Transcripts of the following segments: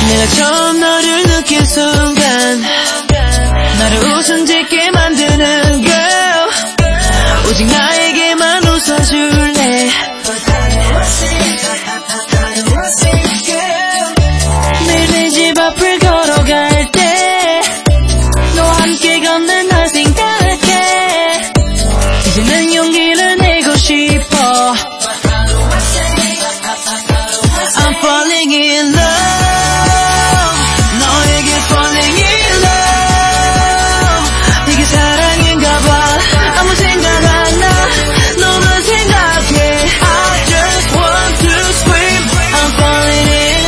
내가 처음 너를 느낀 순간 나를 웃음 짓게 만드는 girl 오직 나에게만 웃어줄래 매일 내 집 앞을 걸어갈 때 너와 함께 걷는 날 생각해 이제는 용기를 내고 싶어 I'm falling in love 너에게 falling in love 이게 사랑인가 봐 아무 생각 안 나 너만 생각해 I just want to scream I'm falling in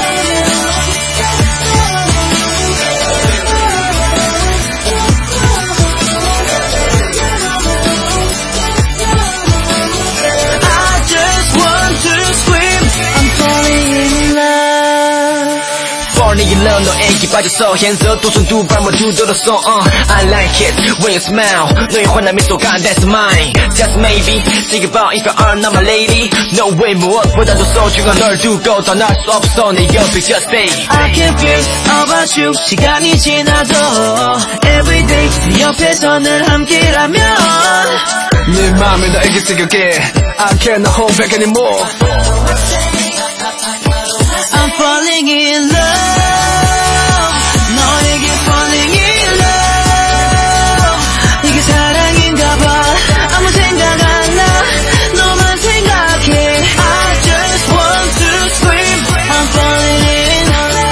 I just want to scream I'm falling in love Falling in love 너에게 빠졌어 Hands up 두 손 두 발 모두 들었어 I like it when you smile 너의 환한 미소가 that's mine Just maybe think about if you are not my lady No way 무엇보다도 소중한 널 두고 떠날 수 없어 내 옆에 just stay I can feel about you 시간이 지나도 Everyday 네 옆에서 늘 함께라면 네 맘을 너에게 새길게 I cannot hold back anymore I'm falling in love 너에게 falling in love 이게 사랑인가 봐 아무 생각 안 나 너만 생각해 I just want to scream I'm falling in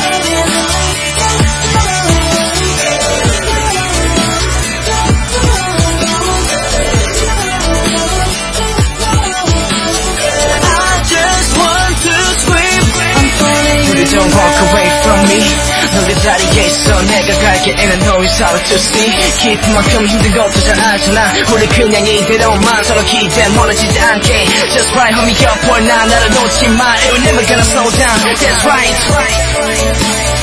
I just want to scream I'm falling in Don't walk away from me 너의 자리에 있어 내가 갈게 And I know it's hard to see 깊은 만큼 힘든 것도 잘 알잖아 우리 그냥 이대로만 서로 기대 멀어지지 않게 Just right homie 옆을 나 나를 놓지 마 It will never gonna slow down That's right